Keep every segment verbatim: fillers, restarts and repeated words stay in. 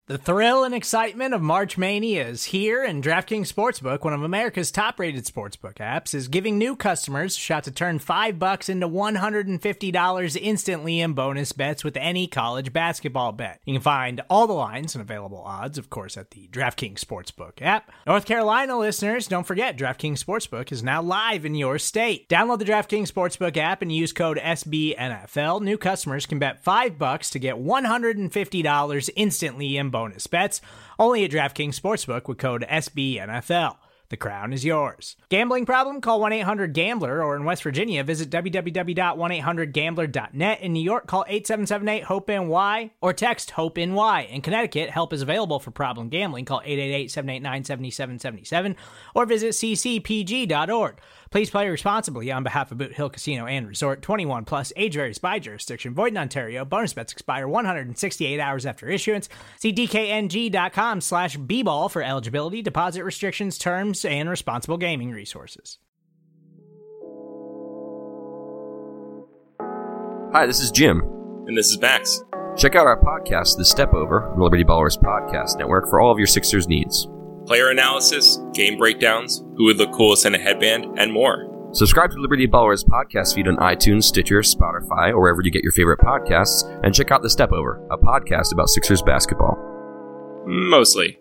The thrill and excitement of March Mania is here, and DraftKings Sportsbook, one of America's top-rated sportsbook apps, is giving new customers a shot to turn five bucks into one hundred fifty dollars instantly in bonus bets with any college basketball bet. You can find all the lines and available odds, of course, at the DraftKings Sportsbook app. North Carolina listeners, don't forget, DraftKings Sportsbook is now live in your state. Download the DraftKings Sportsbook app and use code S B N F L. New customers can bet five bucks to get one hundred fifty dollars instantly in bonus bets, only at DraftKings Sportsbook with code S B N F L. The crown is yours. Gambling problem? Call one eight hundred gambler, or in West Virginia, visit w w w dot one eight hundred gambler dot net. In New York, call eight seven seven eight hope N Y or text HOPE-NY. In Connecticut, help is available for problem gambling. Call eight eight eight, seven eight nine, seven seven seven seven or visit c c p g dot org. Please play responsibly on behalf of Boot Hill Casino and Resort. twenty-one plus, age varies by jurisdiction. Void in Ontario. Bonus bets expire one hundred sixty-eight hours after issuance. See d k n g dot com slash b ball for eligibility, deposit restrictions, terms, and responsible gaming resources. Hi, this is Jim. And this is Max. Check out our podcast, The Step Over, on the Liberty Ballers Podcast Network for all of your Sixers needs. Player analysis, game breakdowns, who would look coolest in a headband, and more. Subscribe to the Liberty Ballers podcast feed on iTunes, Stitcher, Spotify, or wherever you get your favorite podcasts, and check out The Step Over, a podcast about Sixers basketball. Mostly.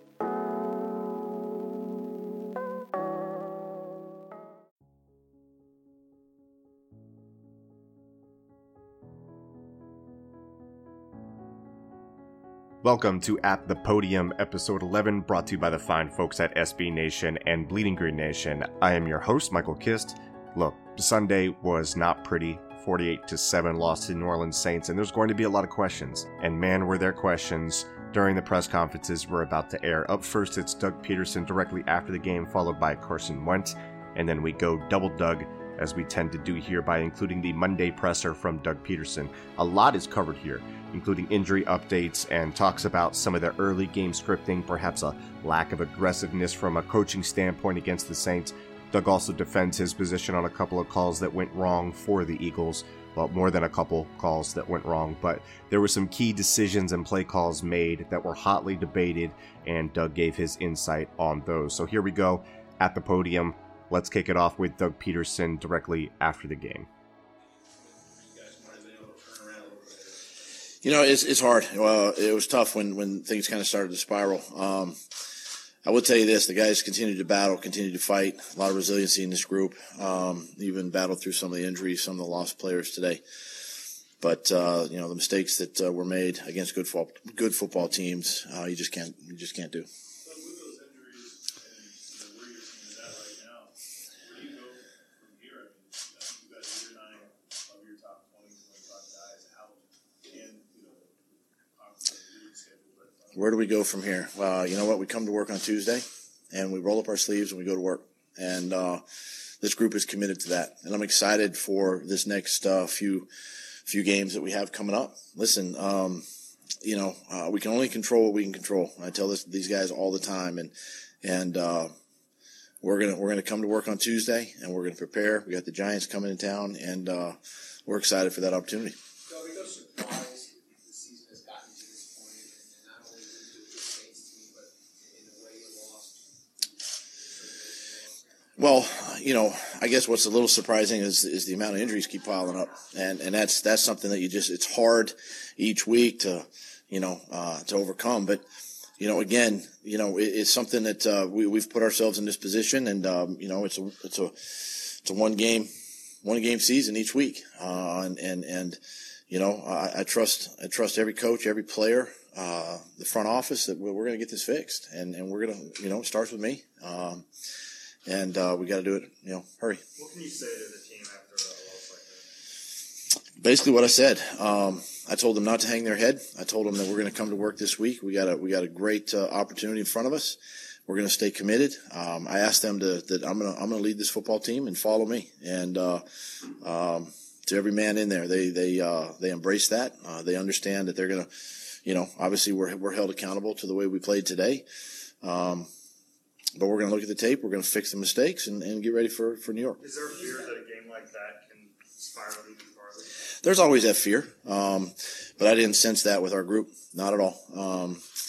Welcome to At the Podium, episode eleven, brought to you by the fine folks at S B Nation and Bleeding Green Nation. I am your host, Michael Kist. Look, Sunday was not pretty. forty-eight to seven loss to the New Orleans Saints, and there's going to be a lot of questions. And man, were there questions during the press conferences we're about to air. Up first, it's Doug Peterson directly after the game, followed by Carson Wentz, and then we go double Doug, as we tend to do here, by including the Monday presser from Doug Peterson. A lot is covered here, including injury updates and talks about some of the early game scripting, perhaps a lack of aggressiveness from a coaching standpoint against the Saints. Doug also defends his position on a couple of calls that went wrong for the Eagles. Well, more than a couple calls that went wrong, but there were some key decisions and play calls made that were hotly debated, and Doug gave his insight on those. So here we go at the podium. Let's kick it off with Doug Peterson directly after the game. You know, it's it's hard. Well, it was tough when, when things kind of started to spiral. Um, I will tell you this, the guys continued to battle, continued to fight. A lot of resiliency in this group, um, even battled through some of the injuries, some of the lost players today. But, uh, you know, the mistakes that uh, were made against good, fo- good football teams, uh, you just can't you just can't do. Where do we go from here? Uh, you know what? We come to work on Tuesday, and we roll up our sleeves and we go to work. And uh, this group is committed to that. And I'm excited for this next uh, few few games that we have coming up. Listen, um, you know, uh, we can only control what we can control. I tell this these guys all the time, and and uh, we're gonna we're gonna come to work on Tuesday, and we're gonna prepare. We got the Giants coming in town, and uh, we're excited for that opportunity. Well, you know, I guess what's a little surprising is is the amount of injuries keep piling up, and and that's that's something that you just it's hard each week to, you know, uh, to overcome. But you know, again, you know, it, it's something that uh, we we've put ourselves in this position, and um, you know, it's a it's a it's a one game one game season each week, uh, and and and you know, I, I trust I trust every coach, every player, uh, the front office that we're, we're going to get this fixed, and and we're going to, you know, it starts with me. Um, And uh, we got to do it, you know, hurry. What can you say to the team after a loss like this? Basically what I said. Um, I told them not to hang their head. I told them that we're going to come to work this week. We got a we got a great uh, opportunity in front of us. We're going to stay committed. Um, I asked them to that I'm going to I'm going to lead this football team and follow me. And uh, um, to every man in there, they they uh, they embrace that. Uh, they understand that they're going to, you know, obviously we're we're held accountable to the way we played today. Um, But we're going to look at the tape. We're going to fix the mistakes and, and get ready for, for New York. Is there a fear that a game like that can spiral even farther? There's always that fear, um, but I didn't sense that with our group, not at all. Um,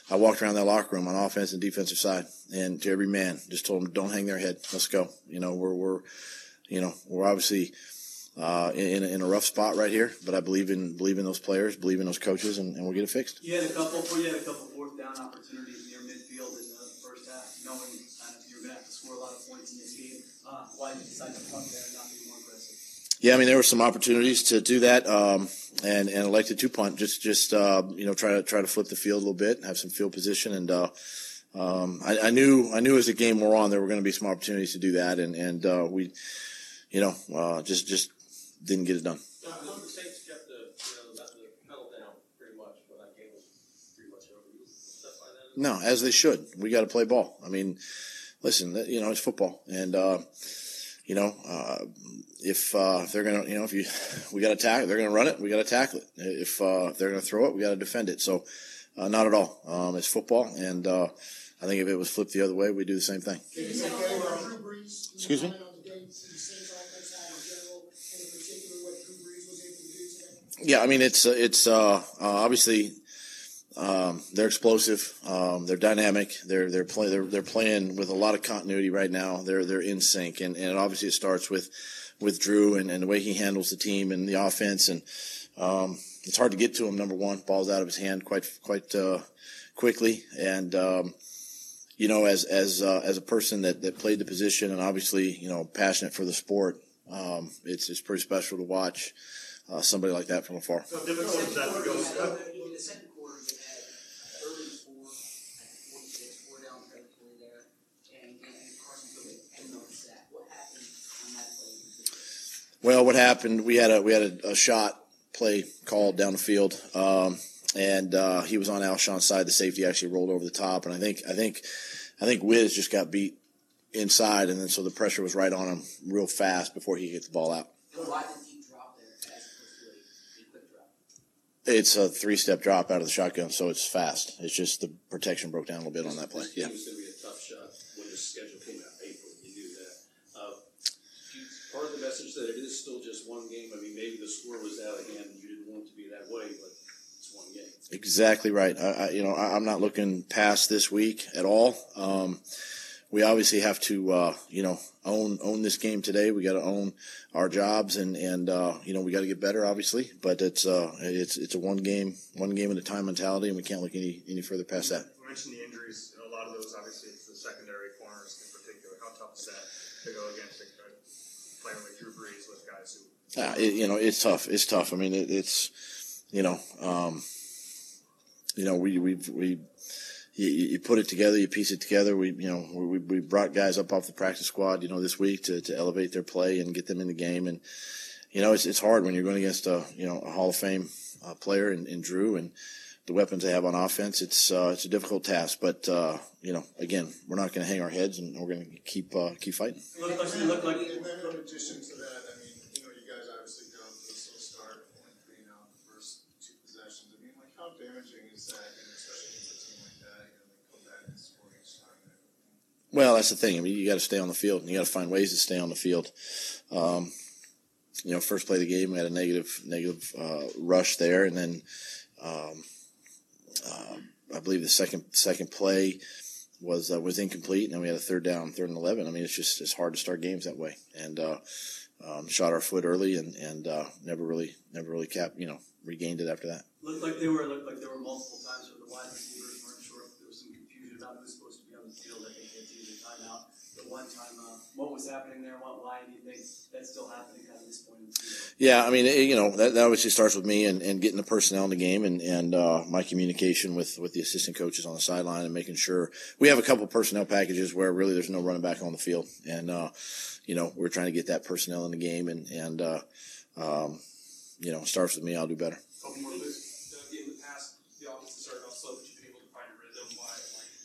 I walked around that locker room on offense and defensive side, and to every man, just told them, don't hang their head. Let's go. You know, we're, we're, you know, we're obviously uh, in, in a rough spot right here, but I believe in believe in those players, believe in those coaches, and, and we'll get it fixed. You had a couple, you had a couple fourth down opportunities near midfield in the first half, knowing kind of you were going to have to score a lot of points in this game. Uh, why did you decide to punt there and not be more aggressive? Yeah, I mean, there were some opportunities to do that, um, and, and elected to punt. Just, just, uh, you know, try to, try to flip the field a little bit, have some field position. And, uh, um, I, I knew, I knew as the game wore on, there were going to be some opportunities to do that. And, and, uh, we, you know, uh, just, just didn't get it done. I know the Saints kept the, you know, the pedal down pretty much, but that game was pretty much over. You upset by that? No, as they should. We got to play ball. I mean, listen, you know, it's football. And, uh, You know, uh, if, uh, if they're going to, you know, if you, we got to tackle, they're going to run it, we got to tackle it. If, uh, if they're going to throw it, we got to defend it. So, uh, not at all. Um, it's football. And, uh, I think if it was flipped the other way, we'd do the same thing. Excuse me? Yeah, I mean, it's, uh, it's, uh, uh obviously, Um, they're explosive. Um, they're dynamic. They're they're playing they're they're playing with a lot of continuity right now. They're they're in sync, and, and obviously it starts with with Drew and, and the way he handles the team and the offense. And um, it's hard to get to him. Number one, ball's out of his hand quite quite uh, quickly. And um, you know, as as uh, as a person that, that played the position and obviously you know passionate for the sport, um, it's it's pretty special to watch uh, somebody like that from afar. So difficult is that to go. In the second quarter, you had third and four, forty-six, four down territory there, and, and Carson Field had no sack. What happened on that play? Well, what happened? We had a we had a, a shot play called down the field, um, and uh, he was on Alshon's side. The safety actually rolled over the top, and I think I think I think Wiz just got beat inside, and then so the pressure was right on him real fast before he could get the ball out. Why the deep drop there as opposed to a quick drop? It's a three-step drop out of the shotgun, so it's fast. It's just the protection broke down a little bit on that play. Yeah. It was going to be a tough shot when the schedule came out in April. You knew that. Uh, do you, part of the message that it is still just one game. I mean, maybe the score was out again. You didn't want it to be that way, but it's one game. Exactly right. I, I, you know, I, I'm not looking past this week at all. Um, we obviously have to, uh, you know, own own this game today. We got to own our jobs, and and uh, you know, we got to get better, obviously. But it's uh, it's it's a one game one game at a time mentality, and we can't look any any further past that. You mentioned the injuries. A lot of those, obviously, it's the secondary corners in particular. How tough is that to go against a player like Drew Brees with guys who? Uh, it, you know, it's tough. It's tough. I mean, it, it's you know, um, you know, we we we. You, you put it together, you piece it together. We, you know, we, we brought guys up off the practice squad, you know, this week to, to elevate their play and get them in the game. And, you know, it's, it's hard when you're going against a, you know, a Hall of Fame uh, player in, in Drew and the weapons they have on offense. It's, uh, it's a difficult task, but, uh, you know, again, we're not going to hang our heads and we're going to keep, uh, keep fighting. It looked like, it looked like, And then in addition to that, I mean, you know, you guys obviously got off to a slow start, only three and out the first two possessions. I mean, like, how damaging is that, and especially against a team like that, you know, they come back and score each time and everything? Well, that's the thing. I mean, you got to stay on the field and you got to find ways to stay on the field. Um, you know, first play of the game, we had a negative, negative, uh, rush there. And then, um, uh, I believe the second, second play was, uh, was incomplete. And then we had a third down, third and eleven. I mean, it's just, it's hard to start games that way. And, uh, um, shot our foot early and, and, uh, never really, never really capped, you know, regained it after that. looked like they were looked like there were multiple times where the wide receivers weren't sure if there was some confusion about who was supposed to be on the field. I think they had to use a timeout. But one time, uh, what was happening there? What why do you think that's still happening kind of this point in the season? Yeah, I mean, it, you know, that, that obviously starts with me and, and getting the personnel in the game and, and uh, my communication with, with the assistant coaches on the sideline and making sure we have a couple personnel packages where really there's no running back on the field. And, uh, you know, we're trying to get that personnel in the game and, and uh, um, you know, it starts with me. I'll do better. Couple more bits. In the past, the offense started off slow, but you've been able to find a rhythm. Why?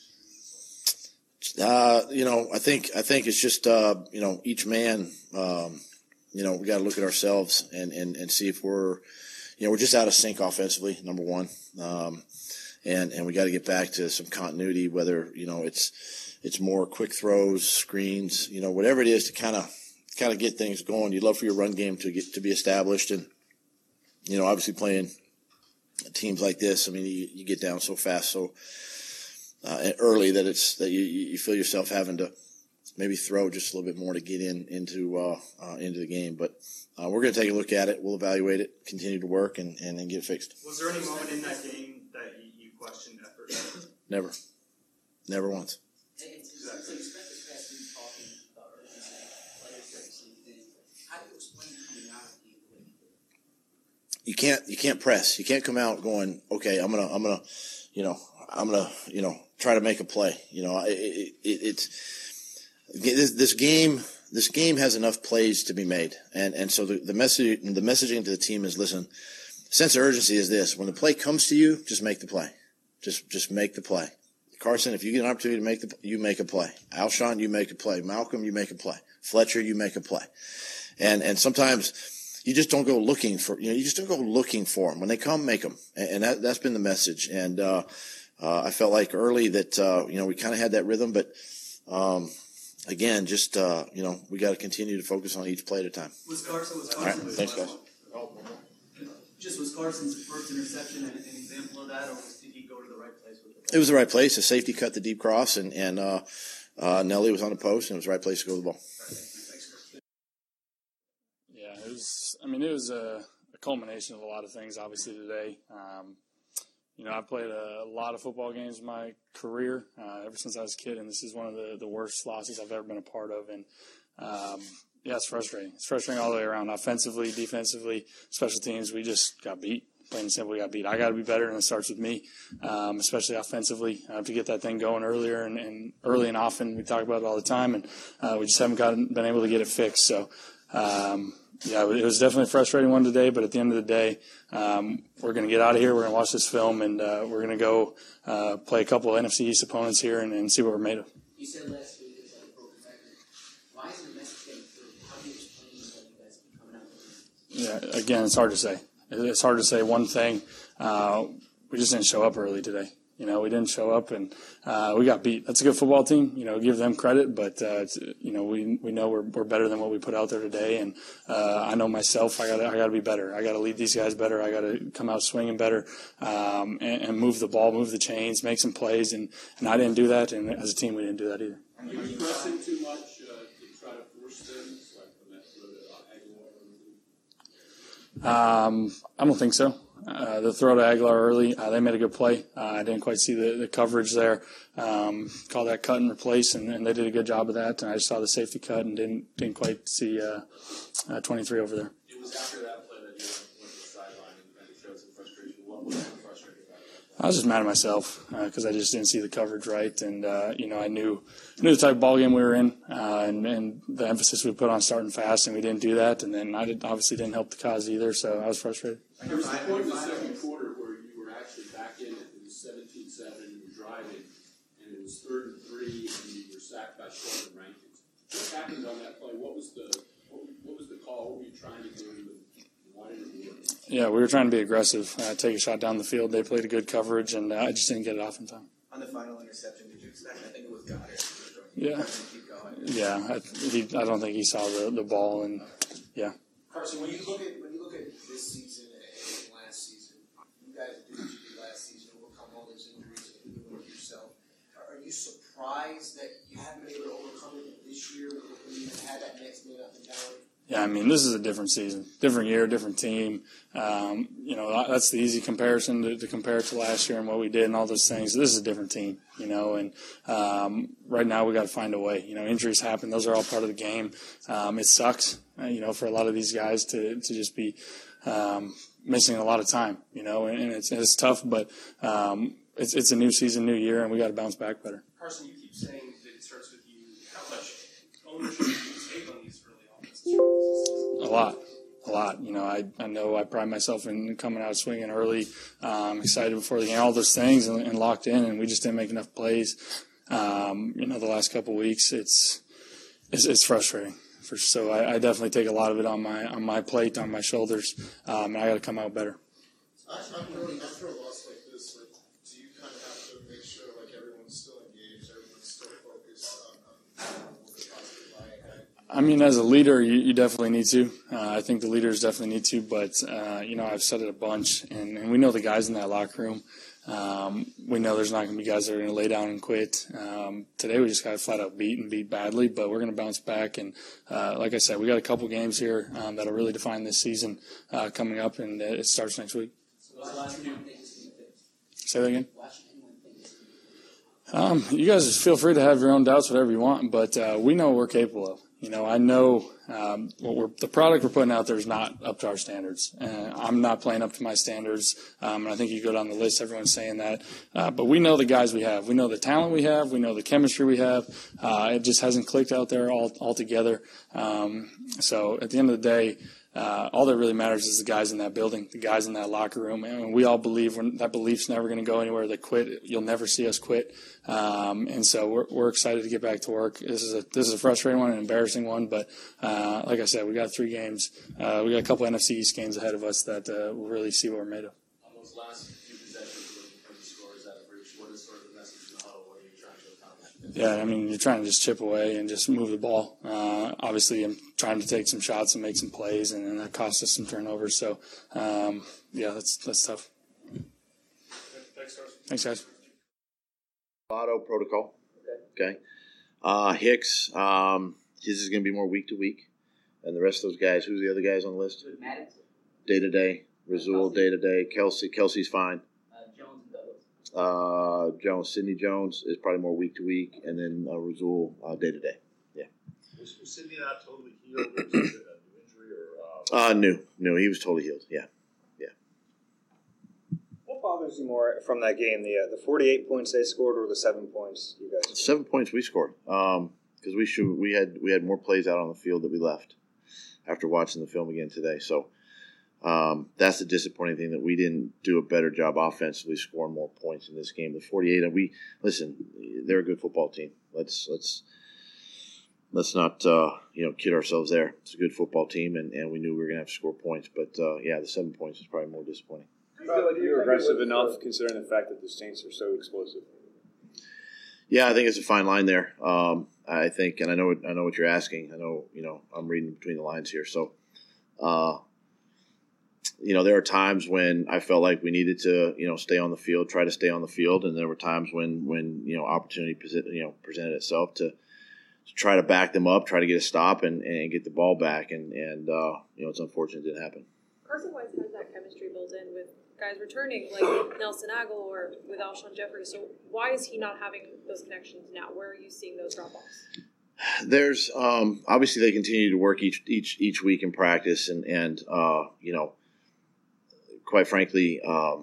Uh, you know, I think I think it's just uh, you know, each man. Um, you know, we got to look at ourselves and, and, and see if we're, you know, we're just out of sync offensively. Number one, um, and and we got to get back to some continuity. Whether you know it's it's more quick throws, screens, you know, whatever it is to kind of kind of get things going. You'd love for your run game to get to be established, and you know, obviously playing teams like this. I mean, you, you get down so fast, so uh, early that it's that you, you feel yourself having to maybe throw just a little bit more to get in into uh, uh, into the game. But uh, we're going to take a look at it. We'll evaluate it, continue to work, and, and, and get it fixed. Was there any moment in that game that you, you questioned effort? Never. Never once. And so you spent this past week talking about urgency, players getting something. How do you explain coming out of the game the way you did? You can't you can't press. You can't come out going, okay, I'm gonna I'm gonna, you know, I'm gonna you know try to make a play. You know, it, it, it, it's this, this game. This game has enough plays to be made, and and so the, the message the messaging to the team is, listen, sense of urgency is this: when the play comes to you, just make the play, just just make the play. Carson, if you get an opportunity to make the, you make a play. Alshon, you make a play. Malcolm, you make a play. Fletcher, you make a play. And and sometimes you just don't go looking for, you know, you just don't go looking for them. When they come, make them. And, and that, that's been the message. And uh, uh, I felt like early that, uh, you know, we kind of had that rhythm. But, um, again, just, uh, you know, we got to continue to focus on each play at a time. Was Carson, was All right. Carson, Thanks, guys. just was Carson's first interception an, an example of that, or was, did he go to the right place with it? It was the right place. The safety cut the deep cross, and, and uh, uh, Nelly was on the post, and it was the right place to go with the ball. Yeah, it was, I mean, it was a, a culmination of a lot of things, obviously, today. Um, you know, I've played a, a lot of football games in my career, uh, ever since I was a kid, and this is one of the, the worst losses I've ever been a part of. And, um, yeah, it's frustrating. It's frustrating all the way around. Offensively, defensively, special teams, we just got beat. Plain and simple, we got beat. I got to be better, and it starts with me, um, especially offensively. I have to get that thing going earlier and, and early and often. We talk about it all the time, and uh, we just haven't gotten, been able to get it fixed. So, um, yeah, it was definitely a frustrating one today, but at the end of the day, um, we're going to get out of here. We're going to watch this film, and uh, we're going to go uh, play a couple of N F C East opponents here and, and see what we're made of. You said last week it's like a broken record. Why isn't the message getting through? How do you explain that you guys have been coming out with it? Yeah, again, it's hard to say. It's hard to say one thing. Uh, we just didn't show up early today. You know, we didn't show up, and uh, we got beat. That's a good football team. You know, give them credit, but uh, it's, you know, we we know we're we're better than what we put out there today. And uh, I know myself. I got I got to be better. I got to lead these guys better. I got to come out swinging better, um, and, and move the ball, move the chains, make some plays. And, and I didn't do that. And as a team, we didn't do that either. Are you pressing too much uh, to try to force things like when that throw to Aguilar? Um, I don't think so. Uh, the throw to Aguilar early, uh, they made a good play. Uh, I didn't quite see the, the coverage there. Um, call that cut and replace, and, and they did a good job of that. And I just saw the safety cut and didn't didn't quite see uh, uh, twenty-three over there. It was after that play that you went to the sideline and kind of showed some frustration. What was so frustrating about that? I was just mad at myself because uh, I just didn't see the coverage right, and uh, you know I knew knew the type of ball game we were in, uh, and, and the emphasis we put on starting fast, and we didn't do that. And then I did, obviously didn't help the cause either, so I was frustrated. There was a point in the second quarter where you were actually back in it. It was seventeen seven, you were driving, and it was third and three, and you were sacked by Sheldon Rankins. What happened on that play? What was the what, what was the call? What were you trying to do? And why didn't it work? Yeah, we were trying to be aggressive, uh, take a shot down the field. They played a good coverage, and uh, I just didn't get it off in time. On the final interception, did you expect? I think it was Goddard. Yeah, yeah. I, he, I don't think he saw the, the ball, and yeah. Carson, when you look at when you look at this season and last season, you guys did what you did last season, overcome all those injuries and do it yourself. Are you surprised that you haven't been able to overcome it this year when you had that next man up mentality? Yeah, I mean, this is a different season, different year, different team. Um, you know, that's the easy comparison to, to compare it to last year and what we did and all those things. This is a different team, you know, and um, right now we got to find a way. You know, injuries happen; those are all part of the game. Um, it sucks, uh, you know, for a lot of these guys to to just be um, missing a lot of time, you know, and, and it's it's tough, but um, it's it's a new season, new year, and we got to bounce back better. Carson, you keep saying that it starts with you. How much ownership do you take on these early offenses? A lot. A lot. You know, I, I know I pride myself in coming out swinging early, um, excited before the game, all those things, and, and locked in, and we just didn't make enough plays. Um, you know, the last couple of weeks, it's, it's it's frustrating. For, so I, I definitely take a lot of it on my on my plate, on my shoulders, um, and I got to come out better. After, after a loss like this, like, do you kind of have to make sure like everyone's still engaged, everyone's still focused on, on what the positive lie ahead? I mean, as a leader, you, you definitely need to. Uh, I think the leaders definitely need to. But, uh, you know, I've said it a bunch, and, and we know the guys in that locker room. Um, we know there's not going to be guys that are going to lay down and quit. Um, today we just got flat out beat and beat badly, but we're going to bounce back. And uh, like I said, we got a couple games here um, that'll really define this season uh, coming up, and it starts next week. Say that again? Um, you guys just feel free to have your own doubts, whatever you want, but uh, we know what we're capable of. You know, I know um, what we're, the product we're putting out there is not up to our standards. Uh, I'm not playing up to my standards, um, and I think you go down the list, everyone's saying that. Uh, but we know the guys we have. We know the talent we have. We know the chemistry we have. Uh, it just hasn't clicked out there all altogether. Um, so at the end of the day, Uh, all that really matters is the guys in that building, the guys in that locker room, and we all believe when that belief's never going to go anywhere. They quit, you'll never see us quit, um, and so we're, we're excited to get back to work. This is a this is a frustrating one, an embarrassing one, but uh, like I said, we got three games. Uh, we got a couple N F C East games ahead of us that uh, we'll really see what we're made of. On those last few possessions, looking for the scores out of reach, what is sort of the message in the huddle? What are you trying to accomplish? Yeah, I mean, you're trying to just chip away and just move the ball. Uh, obviously, I'm trying to take some shots and make some plays, and, and that cost us some turnovers. So, um, yeah, that's that's tough. Thanks, guys. Thanks, guys. Auto protocol. Okay. Uh, Hicks, um, his is going to be more week to week. And the rest of those guys, who's the other guys on the list? Day to day. Razul, day to day. Kelsey, Kelsey's fine. Uh, Jones, Sidney Jones is probably more week to week, and then uh, Razul uh, day to day. Yeah. Was, was Sidney not totally healed? Or was it a new injury or? Uh, uh new, new. He was totally healed. Yeah, yeah. What bothers you more from that game? The uh, the forty-eight points they scored, or the seven points you guys? Seven points we scored. Um, because we should we had we had more plays out on the field that we left after watching the film again today. So. Um, that's the disappointing thing, that we didn't do a better job offensively scoring more points in this game. The forty-eight, and we listen, they're a good football team. Let's let's let's not uh, you know kid ourselves there. It's a good football team, and, and we knew we were going to have to score points. But uh, yeah, the seven points is probably more disappointing. Do you feel like you're aggressive enough, considering the fact that the Saints are so explosive? Yeah, I think it's a fine line there. Um, I think, and I know I know what you're asking. I know you know I'm reading between the lines here. So. Uh, You know, there are times when I felt like we needed to, you know, stay on the field, try to stay on the field, and there were times when, when you know, opportunity, you know, presented itself to, to try to back them up, try to get a stop, and, and get the ball back, and and uh, you know, it's unfortunate it didn't happen. Carson Wentz has that chemistry built in with guys returning, like Nelson Agholor or with Alshon Jeffrey. So why is he not having those connections now? Where are you seeing those drop-offs? There's um, obviously they continue to work each each each week in practice, and and uh, you know. Quite frankly, um,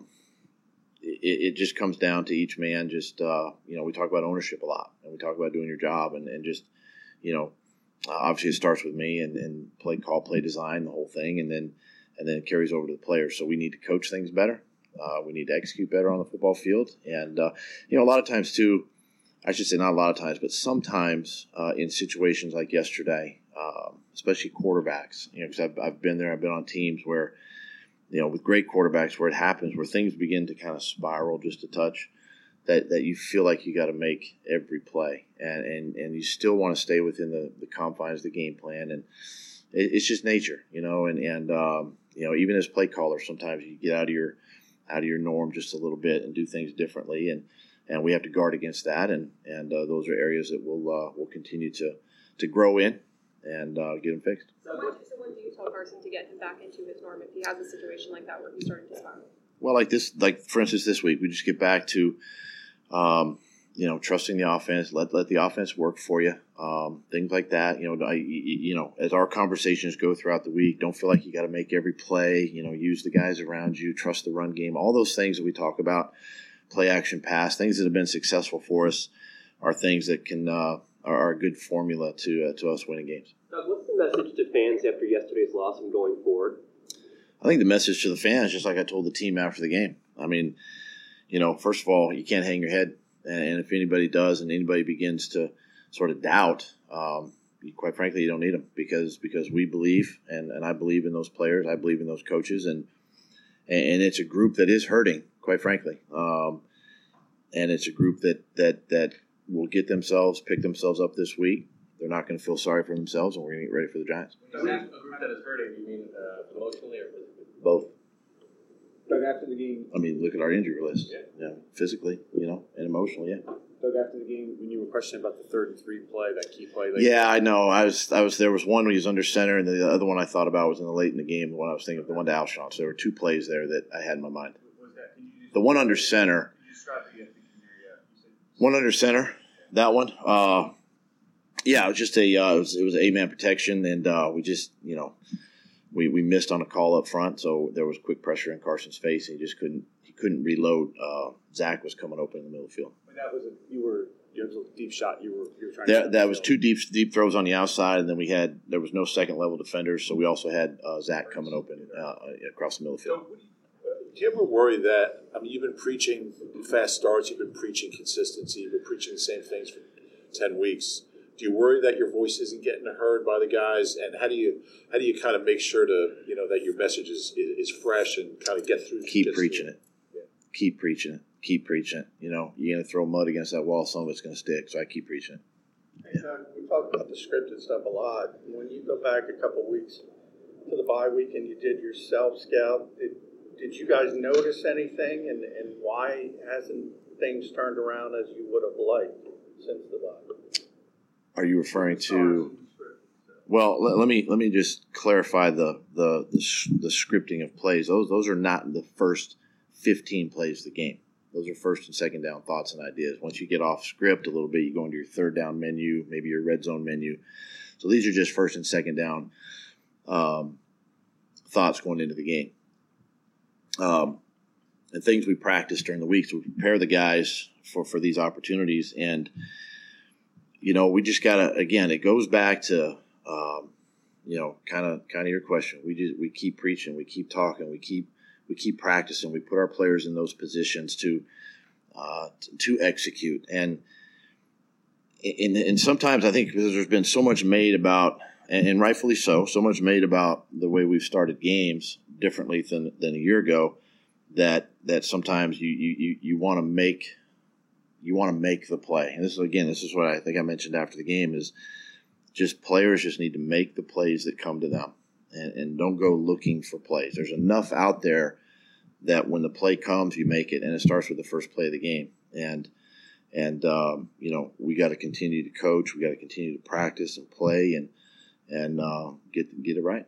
it, it just comes down to each man. Just uh, you know, we talk about ownership a lot, and we talk about doing your job, and, and just you know, uh, obviously it starts with me and, and play call, play design, the whole thing, and then and then it carries over to the players. So we need to coach things better. Uh, we need to execute better on the football field, and uh, you know, a lot of times too. I should say not a lot of times, but sometimes uh, in situations like yesterday, um, especially quarterbacks. You know, because I've, I've been there. I've been on teams where. You know, with great quarterbacks, where it happens, where things begin to kind of spiral just a touch, that, that you feel like you got to make every play, and, and, and you still want to stay within the, the confines of the game plan, and it, it's just nature, you know, and and um, you know, even as play callers, sometimes you get out of your out of your norm just a little bit and do things differently, and, and we have to guard against that, and and uh, those are areas that we'll uh, we'll continue to to grow in and uh, get them fixed. So when, so when do you tell Carson to get him back into his norm if he has a situation like that where he's starting to spiral? Well, like this, like for instance, this week we just get back to, um, you know, trusting the offense. Let let the offense work for you. Um, things like that. You know, I, you know, as our conversations go throughout the week, don't feel like you got to make every play. You know, use the guys around you. Trust the run game. All those things that we talk about, play action pass, things that have been successful for us, are things that can uh, are a good formula to uh, to us winning games. Doug, what's the message to fans after yesterday's loss and going forward? I think the message to the fans, just like I told the team after the game. I mean, you know, first of all, you can't hang your head. And if anybody does and anybody begins to sort of doubt, um, quite frankly, you don't need them because because we believe, and, and I believe in those players. I believe in those coaches. And and it's a group that is hurting, quite frankly. Um, and it's a group that, that, that will get themselves, pick themselves up this week. they're not going to feel sorry for themselves, and we're going to get ready for the Giants. When you say a group that is hurting, you mean uh, emotionally or physically? Both. Doug, after the game, I mean, look at our injury list. Yeah. You know, physically, you know, and emotionally, yeah. Doug, after the game, when you were questioning about the third and three play, that key play. Like, Yeah, I know. I was, I was. There was one where he was under center, and the other one I thought about was in the late in the game. The one I was thinking of, the one to Alshon. So there were two plays there that I had in my mind. Was that, can you just, The one under center. can you describe it again? Yeah, you said One under center. That one. Uh, yeah, it was just a. Uh, it was it was a man protection, and uh, we just you know, we we missed on a call up front, so there was quick pressure in Carson's face, and he just couldn't he couldn't reload. Uh, Zach was coming open in the middle of the field. But that was a, you were you was a deep shot. You were you were trying. That to that was two deep deep throws on the outside, and then we had there was no second level defenders, so we also had uh, Zach coming open uh, across the middle of the field. Do you ever worry that, I mean, you've been preaching fast starts, you've been preaching consistency, you've been preaching the same things for ten weeks. Do you worry that your voice isn't getting heard by the guys? And how do you how do you kind of make sure to, you know, that your message is, is, is fresh and kind of get through? Keep get preaching through? it. Yeah. Keep preaching it. Keep preaching it. You know, you're going to throw mud against that wall, some of it's going to stick, so I keep preaching it. Hey, Doug, we talked about the scripted stuff a lot. When you go back a couple weeks to the bye week and you did your self-scout, did, did you guys notice anything, and, and why hasn't things turned around as you would have liked since the bye? Are you referring to? Well, let, let me let me just clarify the the the, the scripting of plays. Those those are not the first fifteen plays of the game. Those are first and second down thoughts and ideas. Once you get off script a little bit, you go into your third down menu, maybe your red zone menu. So these are just first and second down um, thoughts going into the game. Um, and things we practice during the week. So we prepare the guys for, for these opportunities. And, you know, we just got to, again, it goes back to, um, you know, kind of kind of your question. We just we keep preaching, we keep talking, we keep we keep practicing. We put our players in those positions to uh, to execute. And, and, and sometimes I think because there's been so much made about, and, and rightfully so, so much made about the way we've started games differently than than a year ago, that that sometimes you you, you, you want to make you want to make the play. And this is again, this is what I think I mentioned after the game is just players just need to make the plays that come to them, and, and don't go looking for plays. There's enough out there that when the play comes, you make it, and it starts with the first play of the game. And and um, you know, we got to continue to coach, we got to continue to practice and play, and and uh, get get it right.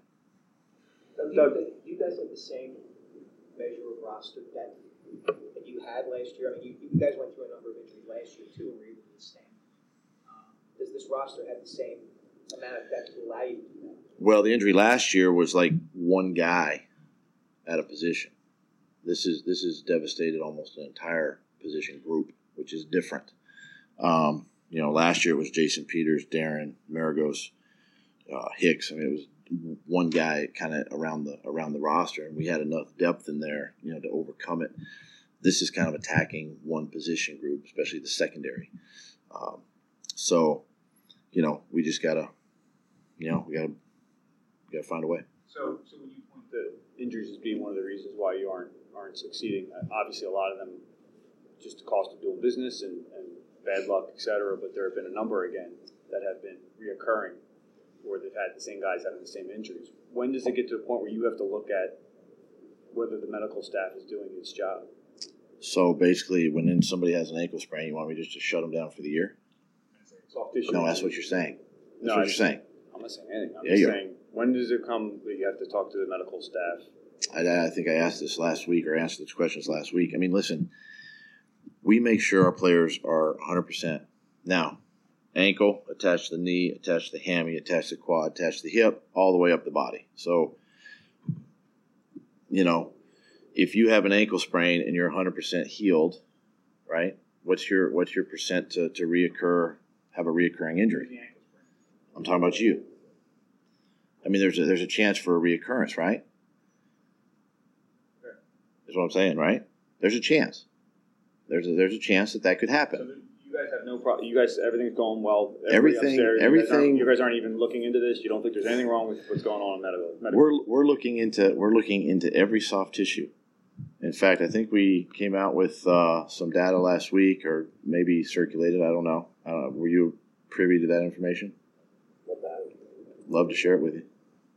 Do you, do you guys have the same measure of roster depth that you had last year? I mean, you, you guys went through a number of injuries last year too, and were able to withstand. Um, does this roster have the same amount of depth to allow you to do that? Well, the injury last year was like one guy at a position. This is this is devastated almost an entire position group, which is different. Um, you know, last year it was Jason Peters, Darren, Maragos, uh, Hicks. I mean, it was one guy kind of around the around the roster, and we had enough depth in there, you know, to overcome it. This is kind of attacking one position group, especially the secondary. Um, so, you know, we just gotta, you know, we gotta, we gotta find a way. So, so when you point to injuries as being one of the reasons why you aren't aren't succeeding, obviously a lot of them just the cost of doing business and, and bad luck, et cetera. But there have been a number again that have been reoccurring, where they've had the same guys having the same injuries. When does it get to the point where you have to look at whether the medical staff is doing its job? So basically, when then somebody has an ankle sprain, you want me just to shut them down for the year? Soft tissue. No, that's what you're saying. That's No, what I- you're saying. I'm not saying anything. I'm Yeah, just you are. saying, when does it come that you have to talk to the medical staff? I, I think I asked this last week, or asked these questions last week. I mean, listen, we make sure our players are one hundred percent. Now, ankle, attached to the knee, attached to the hammy, attached to the quad, attached to the hip, all the way up the body. So, you know, if you have an ankle sprain and you're one hundred percent healed, right, what's your what's your percent to, to reoccur, have a reoccurring injury? I'm talking about you. I mean, there's a, there's a chance for a reoccurrence, right? That's what I'm saying, right? There's a chance. There's a, there's a chance that that could happen. You guys have no problem. You guys, everything's going well. Everything- upstairs, everything- You guys, aren't, you guys aren't even looking into this. You don't think there's anything wrong with what's going on in medical? medical? We're we're looking into we're looking into every soft tissue. In fact, I think we came out with uh, some data last week, or maybe circulated. I don't know. I don't know. Were you privy to that information? love to share it with you.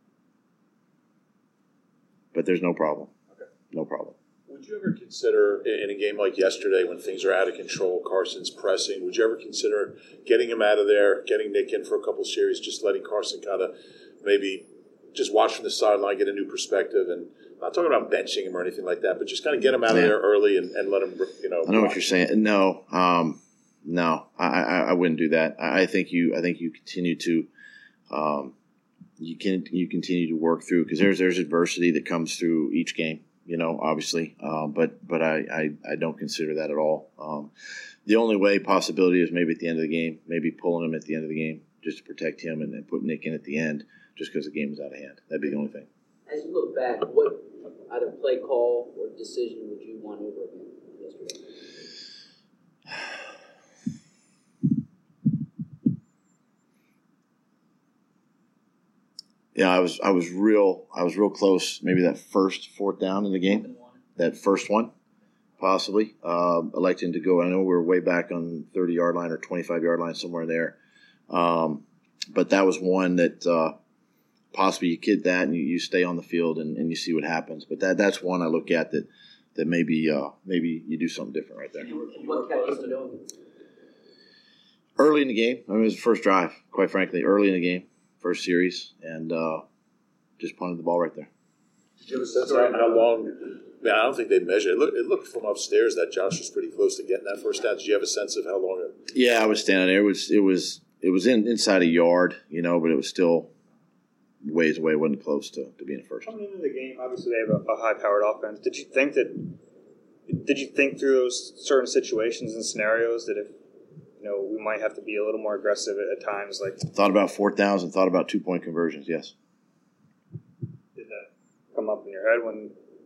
But there's no problem. Okay. No problem. Would you ever consider, in a game like yesterday when things are out of control, Carson's pressing, would you ever consider getting him out of there, getting Nick in for a couple series, just letting Carson kind of maybe just watch from the sideline, get a new perspective, and not talking about benching him or anything like that, but just kind of get him out yeah. of there early and, and let him, you know. I know what you're saying. No, um, no, I, I, I wouldn't do that. I, I think you, I think you continue to, um, you can, you continue to work through because there's there's adversity that comes through each game. You know, obviously, um, but but I, I, I don't consider that at all. Um, the only way possibility is maybe at the end of the game, maybe pulling him at the end of the game just to protect him, and then put Nick in at the end just because the game was out of hand. That'd be the only thing. As you look back, what either play call or decision would you want over again yesterday? Yeah, I was I was real I was real close. Maybe that first fourth down in the game, that first one, possibly uh, electing to go. I know we were way back on thirty yard line or twenty-five yard line somewhere there, um, but that was one that uh, possibly you kid that and you, you stay on the field and, and you see what happens. But that that's one I look at that that maybe uh, maybe you do something different right there. What kept you doing? Early in the game, I mean, it was the first drive. Quite frankly, early in the game. First series, and uh, just punted the ball right there. Did you have a sense of how long? Man, I don't think they measured. It looked, it looked from upstairs that Josh was pretty close to getting that first down. Did you have a sense of how long it? Yeah, I was standing there. It was it was it was in inside a yard, you know, but it was still ways away. It wasn't close to, to being a first. Coming into the game, obviously they have a, a high-powered offense. Did you think that? Did you think through those certain situations and scenarios that if you know, we might have to be a little more aggressive at, at times. Like thought about fourth downs and thought about two point conversions. Yes. Did that come up in your head when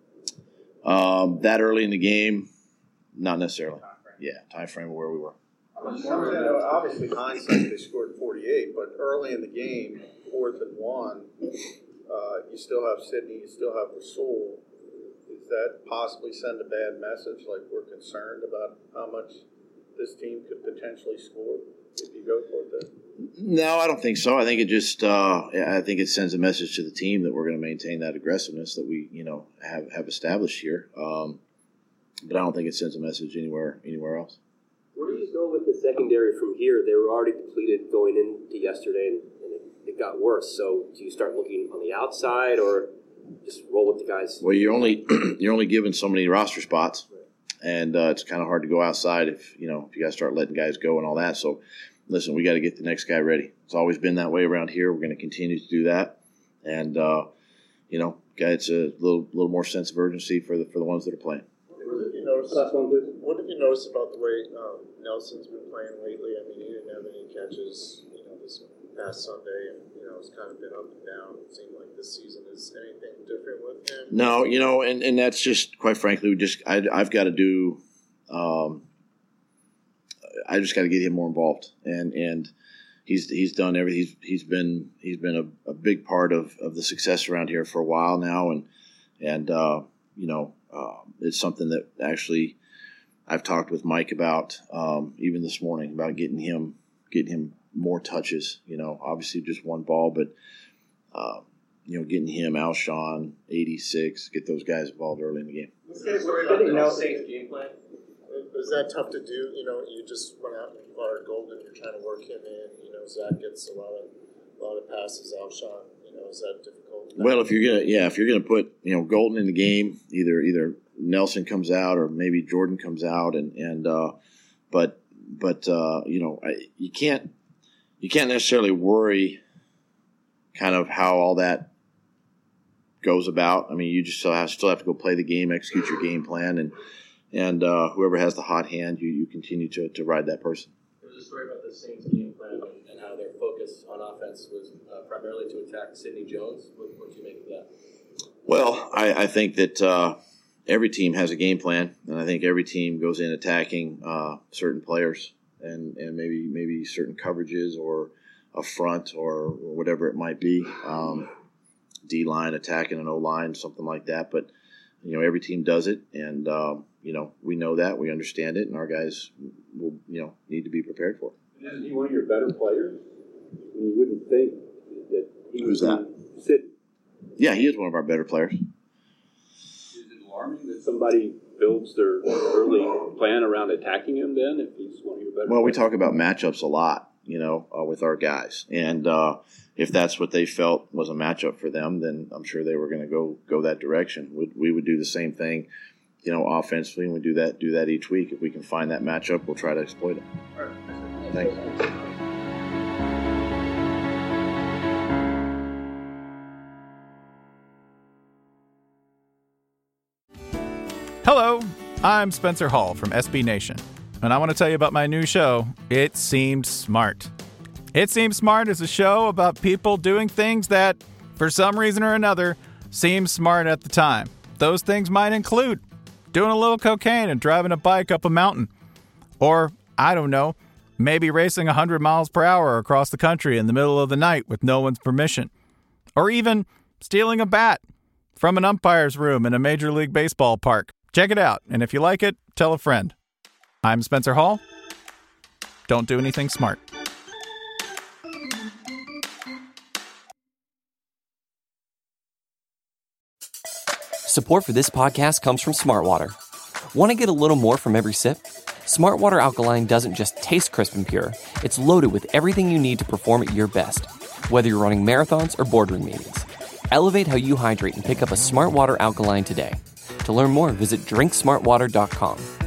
um, that early in the game? Not necessarily. Time yeah, time frame of where we were. Obviously, hindsight, they scored forty-eight, but early in the game, fourth and one, uh, you still have Sidney, you still have Rasul. Does that possibly send a bad message? Like we're concerned about how much this team could potentially score if you go for it there? No, I don't think so. I think it just uh, I think it sends a message to the team that we're going to maintain that aggressiveness that we you know have, have established here. Um, but I don't think it sends a message anywhere anywhere else. Where do you go with the secondary from here? They were already depleted going into yesterday, and, and it, it got worse. So do you start looking on the outside or just roll with the guys? Well, you're only you're only given so many roster spots. And uh, it's kind of hard to go outside if, you know, if you got to start letting guys go and all that. So, listen, we got to get the next guy ready. It's always been that way around here. We're going to continue to do that. And, uh, you know, it's a little little more sense of urgency for the for the ones that are playing. What have you noticed, what have you noticed about the way um, Nelson's been playing lately? I mean, he didn't have any catches, you know, this past Sunday, and, you know, it's kind of been up and down. It seemed like this season is anything different with him? No, you know, and, and that's just, quite frankly, we just I, I've got to do um, – I just got to get him more involved. And and he's he's done everything. He's, he's been he's been a, a big part of, of the success around here for a while now. And, and uh, you know, uh, it's something that actually I've talked with Mike about um, even this morning about getting him getting him more touches. You know, obviously just one ball, but uh, you know, getting him, Alshon, eighty-six, get those guys involved early in the game. Is that tough to do? You know, you just went out and acquired Golden. You're trying to work him in. You know, Zach gets a lot of a lot of passes. Alshon, you know, is that difficult? Well, if you're gonna, yeah, if you're gonna put, you know, Golden in the game, either either Nelson comes out or maybe Jordan comes out, and and uh, but but uh, you know, I, you can't you can't necessarily worry kind of how all that goes about. I mean, you just still have, still have to go play the game, execute your game plan, and and uh, whoever has the hot hand, you, you continue to, to ride that person. There was a story about the Saints game plan and, and how their focus on offense was uh, primarily to attack Sidney Jones. What, what do you make of that? Well, I, I think that uh, every team has a game plan, and I think every team goes in attacking uh, certain players and, and maybe maybe certain coverages or a front or whatever it might be. Um, D-line attacking an O-line, something like that. But, you know, every team does it, and, um, you know, we know that, we understand it, and our guys will, you know, need to be prepared for it. Isn't he one of your better players? You wouldn't think that Who's that? Sid, Yeah, he is one of our better players. is it alarming that somebody builds their early plan around attacking him then if he's one of your better Well, we players? talk about matchups a lot, you know, uh, with our guys, and uh, if that's what they felt was a matchup for them, then I'm sure they were going to go go that direction. We, we would do the same thing, you know, offensively, and we do that do that each week. If we can find that matchup, we'll try to exploit it. All right. Thanks. Hello, I'm Spencer Hall from S B Nation, and I want to tell you about my new show, It Seems Smart. It Seems Smart is a show about people doing things that, for some reason or another, seem smart at the time. Those things might include doing a little cocaine and driving a bike up a mountain. Or, I don't know, maybe racing one hundred miles per hour across the country in the middle of the night with no one's permission. Or even stealing a bat from an umpire's room in a Major League Baseball park. Check it out, and if you like it, tell a friend. I'm Spencer Hall. Don't do anything smart. Support for this podcast comes from Smartwater. Want to get a little more from every sip? Smartwater Alkaline doesn't just taste crisp and pure. It's loaded with everything you need to perform at your best, whether you're running marathons or boardroom meetings. Elevate how you hydrate and pick up a Smartwater Alkaline today. To learn more, visit drink smart water dot com.